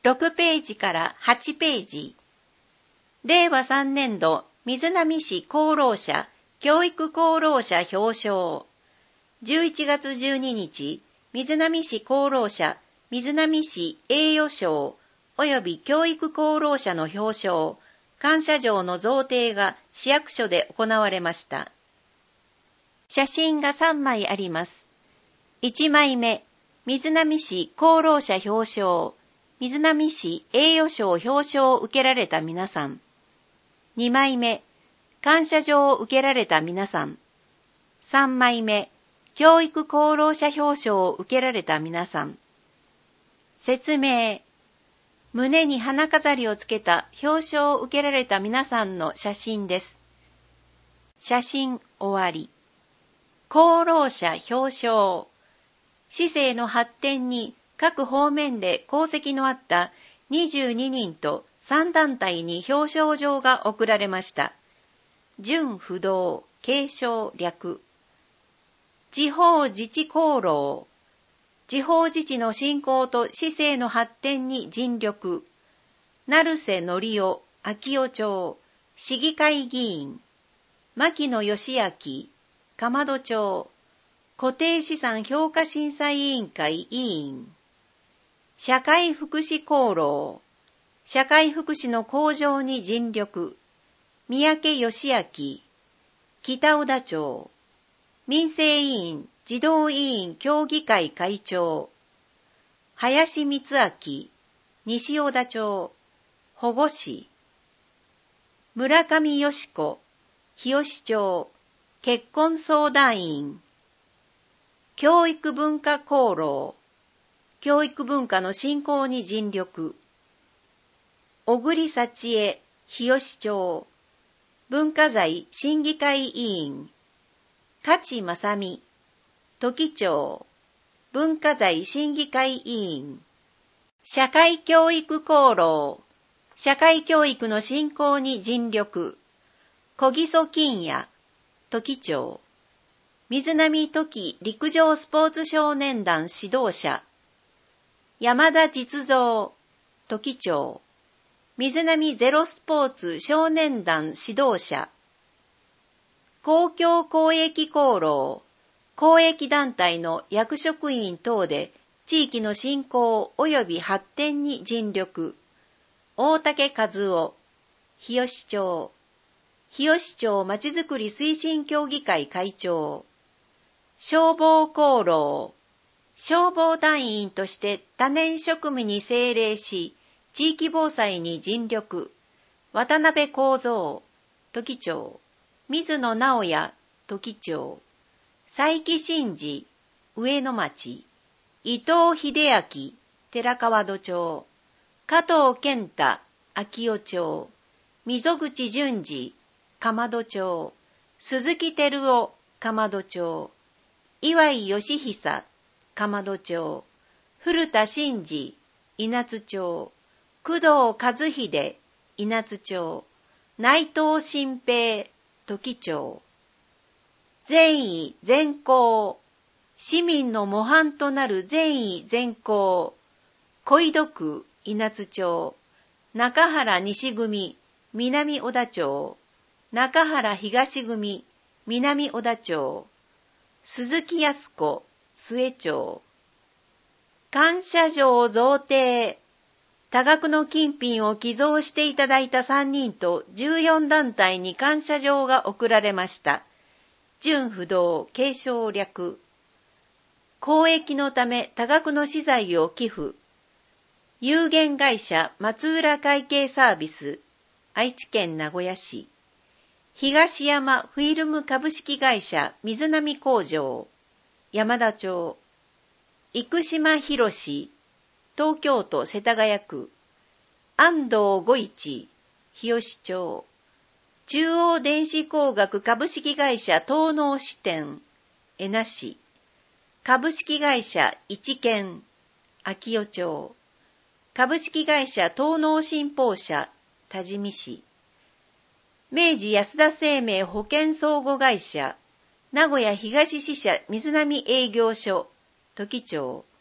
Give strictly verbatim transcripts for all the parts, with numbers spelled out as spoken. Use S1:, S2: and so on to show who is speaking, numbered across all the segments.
S1: ろくページからはちページ。れいわさんねんど瑞浪市功労者教育功労者表彰。じゅういちがつじゅうににち、瑞浪市功労者瑞浪市栄誉賞及び教育功労者の表彰、感謝状の贈呈が市役所で行われました。写真がさんまいあります。いちまいめ、瑞浪市功労者表彰、瑞浪市栄誉賞表彰を受けられた皆さん。にまいめ、感謝状を受けられた皆さん。さんまいめ、教育功労者表彰を受けられた皆さん。説明。胸に花飾りをつけた表彰を受けられた皆さんの写真です。写真終わり。功労者表彰。市政の発展に各方面で功績のあったにじゅうににんとさんだんたいに表彰状が贈られました。準不動、継承略。地方自治功労。地方自治の振興と市政の発展に尽力。成瀬則夫、秋代町、市議会議員。牧野義明、鎌戸町。固定資産評価審査委員会委員。社会福祉功労。社会福祉の向上に尽力。三宅義明、北小田町。民生委員、児童委員協議会会長。林光明、西小田町。保護司。村上よし子、日吉町。結婚相談員。教育文化功労。教育文化の振興に尽力。小栗幸恵、日吉町。文化財審議会委員。勝正美、時町。文化財審議会委員。社会教育功労。社会教育の振興に尽力。小木曽金也、時町。瑞浪時陸上スポーツ少年団指導者。山田実蔵、時町。瑞浪ゼロスポーツ少年団指導者。公共公益功労。公益団体の役職員等で地域の振興及び発展に尽力。大竹和夫、日吉町。日吉町まちづくり推進協議会会長。消防功労。消防団員として多年職務に精励し、地域防災に尽力。渡辺幸三、時町。水野直也、時町。佐伯真治、上野町。伊藤秀明、寺川戸町。加藤健太、秋代町。溝口淳二、鎌戸町。鈴木照夫、鎌戸町。岩井義久、鎌戸町。古田真治、稲津町。工藤和秀、稲津町。内藤新平、時町。善意善行。市民の模範となる善意善行。小井戸区、稲津町。中原西組、南小田町。中原東組、南小田町。鈴木康子、末町。感謝状贈呈。多額の金品を寄贈していただいたさんにんとじゅうよんだんたいに感謝状が贈られました。準不動、継承略。公益のため多額の資材を寄付。有限会社松浦会計サービス、愛知県名古屋市。東山フィルム株式会社瑞浪工場、山田町。生島博士、東京都世田谷区。安藤五一、日吉町。中央電子工学株式会社東納支店、江那市。株式会社一建、秋代町。株式会社東納新報社、多治見市。明治安田生命保険相互会社、名古屋東支社瑞浪営業所、時町。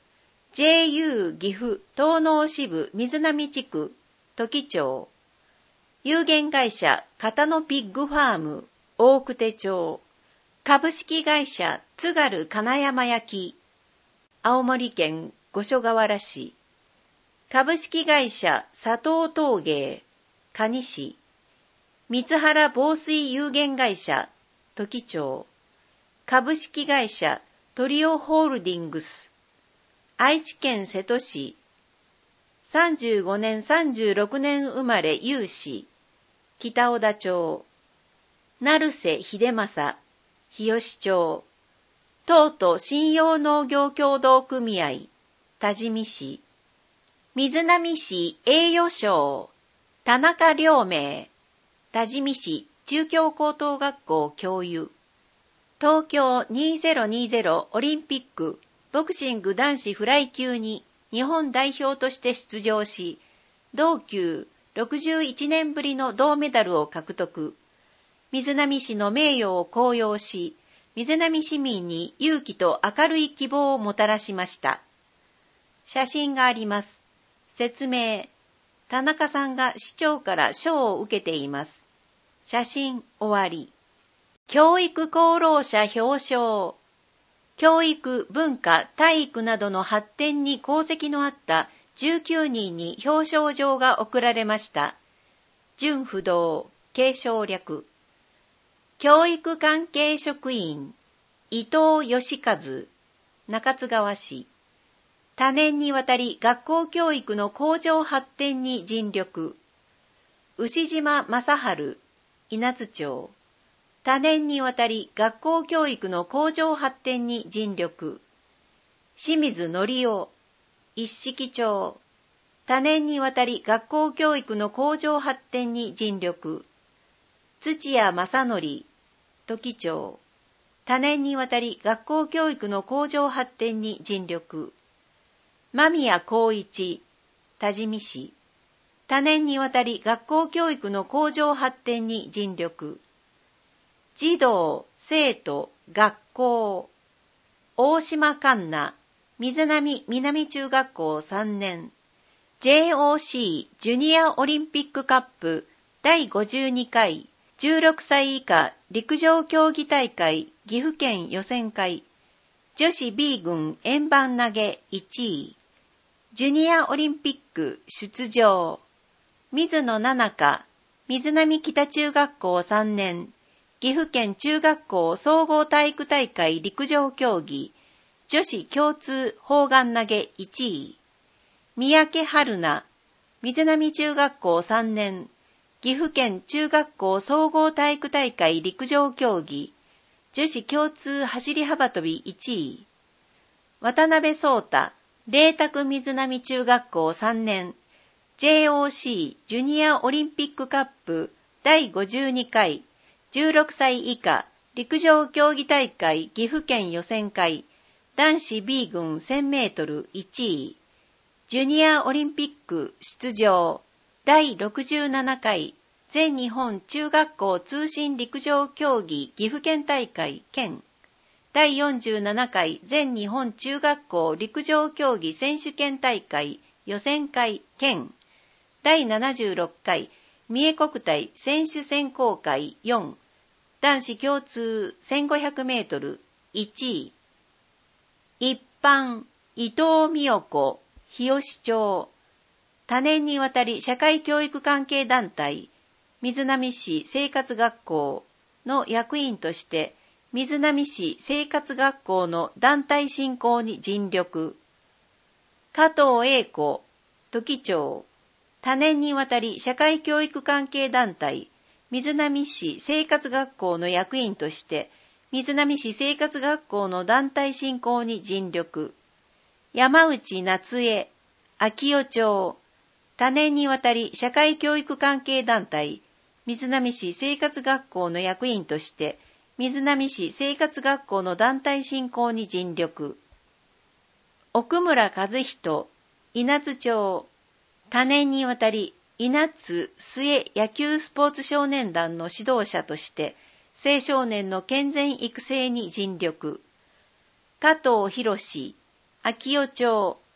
S1: ジェーユー 岐阜東濃支部水波地区土岐町、有限会社片野ピッグファーム大久手町、株式会社津軽金山焼青森県五所川原市、株式会社佐藤陶芸蟹市、三原防水有限会社土岐町、株式会社トリオホールディングス愛知県瀬戸市、さんじゅうごねんさんじゅうろくねん生まれ有志北小田町、成瀬秀正日吉町、東都信用農業協同組合多治見市、水波市栄誉賞田中良明多治見市中京高等学校教諭、東京にせんにじゅうオリンピックボクシング男子フライ級に日本代表として出場し、同級ろくじゅういちねんぶりの銅メダルを獲得。水波市の名誉を高揚し、水波市民に勇気と明るい希望をもたらしました。写真があります。説明。田中さんが市長から賞を受けています。写真終わり。教育功労者表彰。教育、文化、体育などの発展に功績のあったじゅうきゅうにんに表彰状が贈られました。準不動、継承略。教育関係職員、伊藤義和、中津川市。多年にわたり学校教育の向上発展に尽力。牛島正春、稲津町。多年にわたり学校教育の向上発展に尽力。清水則夫、一色町。多年にわたり学校教育の向上発展に尽力。土屋正則、土岐町。多年にわたり学校教育の向上発展に尽力。間宮光一、多治見市。多年にわたり学校教育の向上発展に尽力。児童、生徒、学校。大島環奈、水波南中学校さんねん。ジェイオーシー ジュニアオリンピックカップだいごじゅうにかいじゅうろくさい以下陸上競技大会岐阜県予選会。女子 B 群円盤投げいちい。ジュニアオリンピック出場。水野奈々香、水波北中学校さんねん。岐阜県中学校総合体育大会陸上競技、女子共通砲丸投げいちい。三宅春菜、水波中学校さんねん。岐阜県中学校総合体育大会陸上競技、女子共通走り幅跳びいちい。渡辺壮太、麗澤水波中学校さんねん。ジェイオーシー ジュニアオリンピックカップだいごじゅうにかいじゅうろくさい以下陸上競技大会岐阜県予選会男子 B 群せんメートルいちい。ジュニアオリンピック出場だいろくじゅうななかい全日本中学校通信陸上競技岐阜県大会県だいよんじゅうななかい全日本中学校陸上競技選手権大会予選会県だいななじゅうろっかい三重国体選手選考会よん男子共通せんごひゃくメートルいちい。一般伊藤美代子日吉町。多年にわたり社会教育関係団体水波市生活学校の役員として水波市生活学校の団体振興に尽力。加藤英子土岐町。多年にわたり社会教育関係団体水波市生活学校の役員として水波市生活学校の団体振興に尽力。山内夏江秋代町。多年にわたり社会教育関係団体水波市生活学校の役員として水波市生活学校の団体振興に尽力。奥村和人稲津町。多年にわたり稲津末野球スポーツ少年団の指導者として青少年の健全育成に尽力。加藤博秋代町。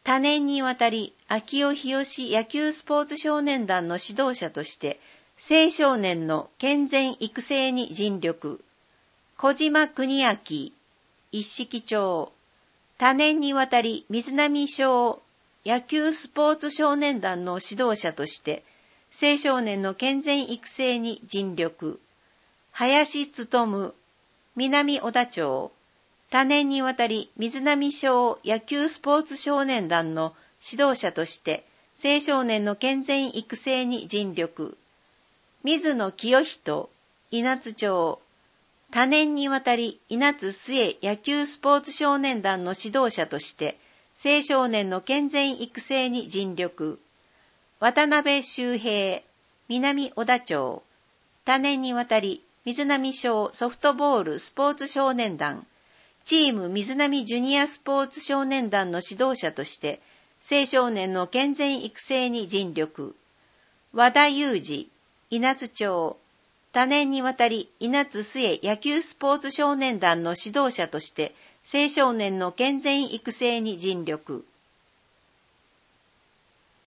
S1: 多年にわたり秋尾日吉野球スポーツ少年団の指導者として青少年の健全育成に尽力。小島邦明、一色町。多年にわたり水波小野球スポーツ少年団の指導者として青少年の健全育成に尽力。林勉、南小田町。多年にわたり水波小野球スポーツ少年団の指導者として青少年の健全育成に尽力。水野清人、稲津町。多年にわたり稲津末野球スポーツ少年団の指導者として青少年の健全育成に尽力。渡辺周平、南小田町。多年にわたり水波小ソフトボールスポーツ少年団、チーム水波ジュニアスポーツ少年団の指導者として青少年の健全育成に尽力。和田裕二、稲津町。多年にわたり稲津末野球スポーツ少年団の指導者として青少年の健全育成に尽力。